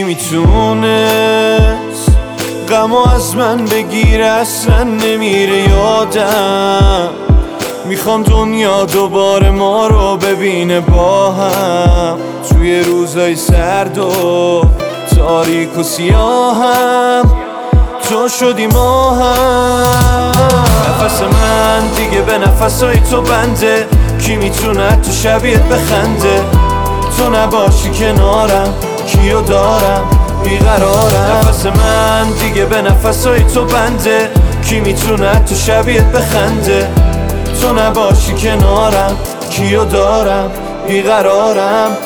میتونست غمو از من بگیره؟ اصلا نمیره یادم. میخوام دنیا دوباره ما رو ببینه با هم، توی روزای سرد و تاریک و سیاهم تو شدی ماهم. نفس من دیگه به نفسای تو بنده، کی میتونه تو شبیهت بخنده؟ تو نباشی کنارم کیو دارم بیقرارم. نفس من دیگه به نفسای تو بنده، کی میتونه تو شبیهت بخنده؟ تو نباشی کنارم کیو دارم بیقرارم.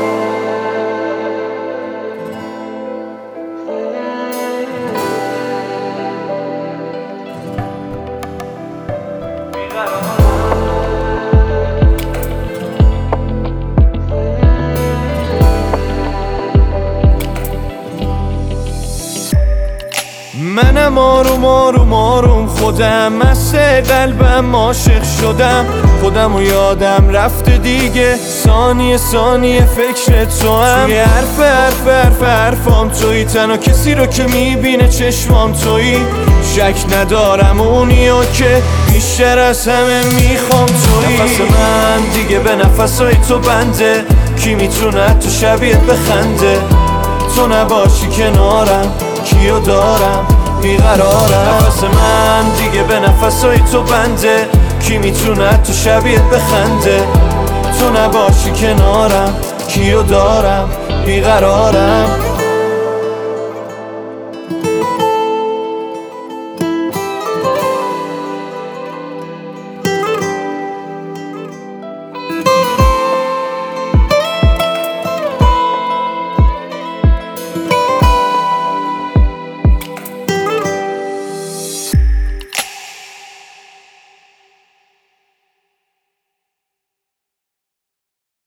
منم آروم خودم مست قلبم عاشق شدم، خودم و یادم رفته دیگه، ثانیه فکر تو هم. توی حرفام توی، تنها کسی رو که میبینه چشمام توی. شک ندارم اونیو که بیشتر از همه میخوام توی. نفس من دیگه به نفسای تو بنده، کی میتونه تو شبیهت بخنده؟ تو نباشی کنارم کیو دارم بیقرارم. نفس من دیگه به نفسای تو بنده، کی میتونه تو شبیهت بخنده؟ تو نباشی کنارم کیو دارم بیقرارم.